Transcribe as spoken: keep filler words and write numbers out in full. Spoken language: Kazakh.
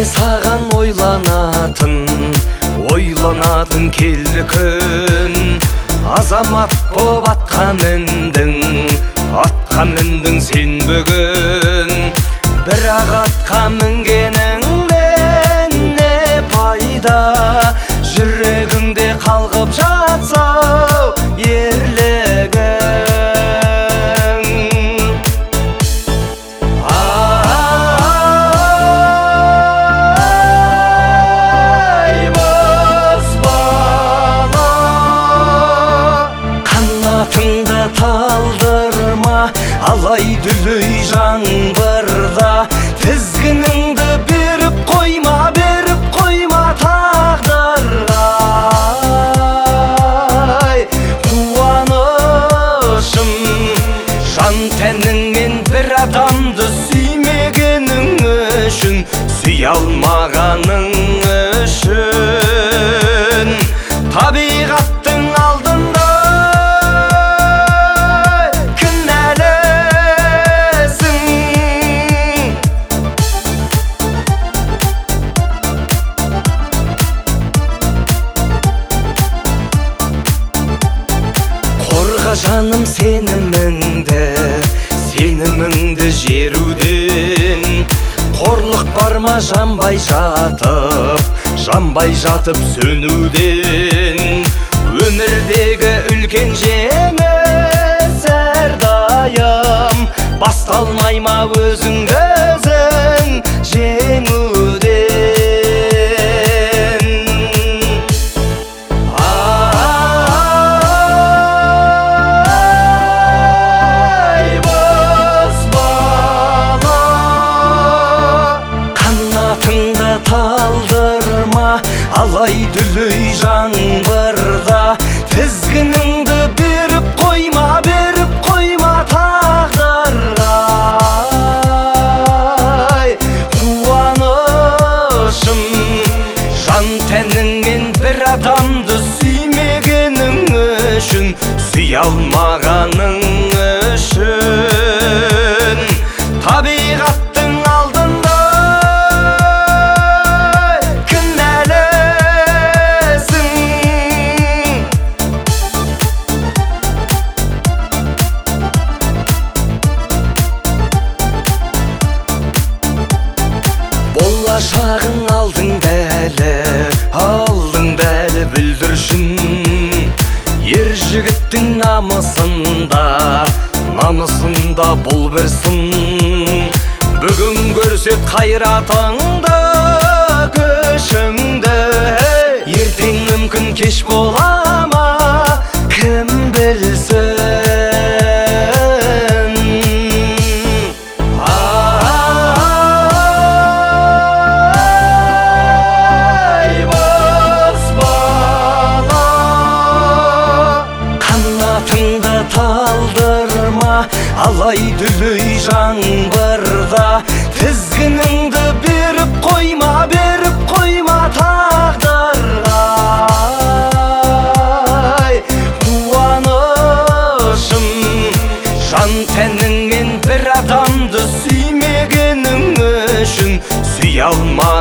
саған ойланатын, ойланатын келді күн. Азамат боп атқа міндің, атқа міндің сен бүгін. Бірақ атқа мінгеніңнен не пайда, жүрегіңде қалғып жатса ерлігің. Ай боз бала, қанатыңды талдырма, алай-дүлей жаңбырда. Тізгініңді беріп қойма, беріп қойма тағдырға. Қуанышым жан тәніңмен бір адамды сүймегенің үшін, сүйе алмағаның үшін. Табиғаттың алдында кінәлісің. Қорға жаным сеніміңді, сеніміңді жеруден. Қорлық бар ма жанбай жатып, жанбай жатып сөнуден. Өмірдегі үлкен жеңіс әрдайым басталмай ма өзіңді өзің жеңуден. Ай боз бала, қанатыңды талдырма, алай-дүлей жаңбырда. Тізгініңді беріп қойма, беріп қойма тағдырға. Қуанышым жан тәніңмен бір адамды сүймегенің үшін, сүйе алмағаның үшін. Табиғаттың алдында кінәлісің. Болашағың алдыңда әлі, алдыңда әлі бүлдіршін. Ер жігіттің намысында, намысында бұл бір сын. Бүгін көрсет қайратыңды, күшіңді. Ертең мүмкін кеш бола ма, кім білсін. Ай боз бала, қанатыңды талдырма, алай-дүлей жаңбырда. Тізгініңді беріп қойма, беріп қойма тағдырға. Қуанышым жан тәніңмен бір адамды сүймегенің үшін, сүйе алма